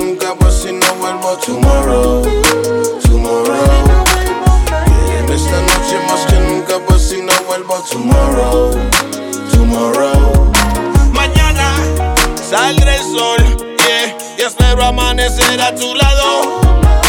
nunca, pues si no vuelvo tomorrow, tomorrow. Quédeme esta noche más que nunca, pues si no vuelvo tomorrow, tomorrow. Mañana saldrá el sol, yeah, y espero amanecer a tu lado.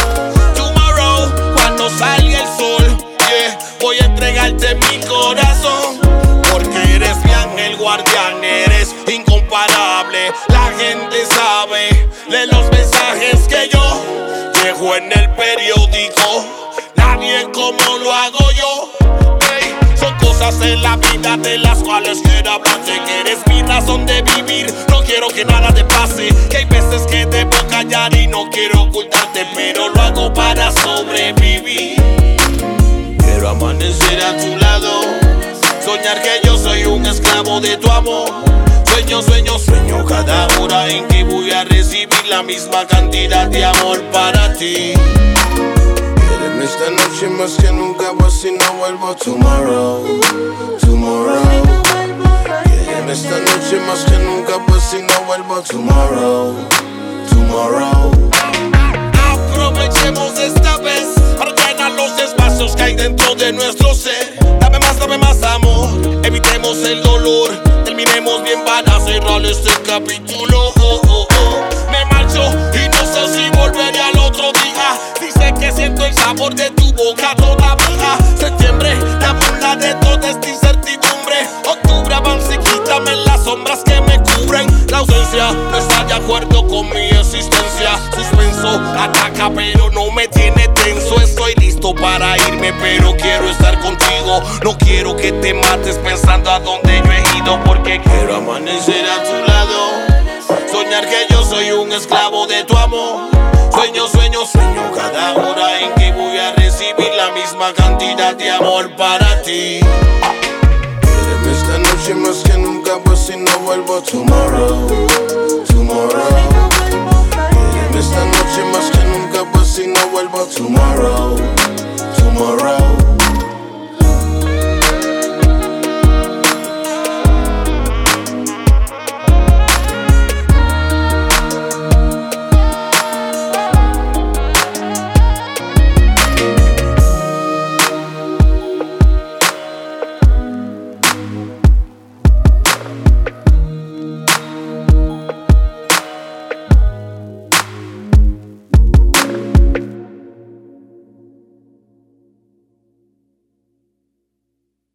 Tomorrow, cuando salga el sol, yeah, voy a entregarte mi corazón. Porque eres mi ángel guardián, eres incomparable. La gente sabe de los mensajes que yo dejo en el periódico. Nadie como lo hago yo. Hey, son cosas en la vida de las cuales quiero hablarte. Que eres mi razón de vivir, no quiero que nada te pase. Que hay veces que debo callar y no quiero ocultarte, pero lo hago para sobrevivir. Quiero amanecer a tu lado, soñar que yo soy un esclavo de tu amor. Sueño, sueño, sueño cada hora en que voy a recibir la misma cantidad de amor para ti. Quédeme esta noche más que nunca, pues si no vuelvo tomorrow, tomorrow. Quédeme esta noche más que nunca, pues si no vuelvo tomorrow, tomorrow. Aprovechemos esta vez para llenar los espacios que hay dentro de nuestro ser. Dame más amor, evitemos el dolor. Terminemos bien para cerrar este capítulo. Me marcho y no sé si volveré al otro día. Dice que siento el sabor de tu boca todavía. Septiembre, la burla de toda esta incertidumbre. Octubre avanza y quítame las sombras que me cubren. La ausencia no está de acuerdo con mi existencia. Suspenso, ataca pero no me tiene tenso. Estoy listo para irme pero quiero estar contigo. No quiero que te mates pensando a dónde yo he ido, porque quiero amanecer a tu lado. Soñar que yo soy un esclavo de tu amor. Sueño, sueño, sueño cada hora en que voy a recibir la misma cantidad de amor para ti. Quédeme esta noche más que nunca, pues si no vuelvo tomorrow, tomorrow. Quédeme esta noche más que nunca, pues si no vuelvo tomorrow,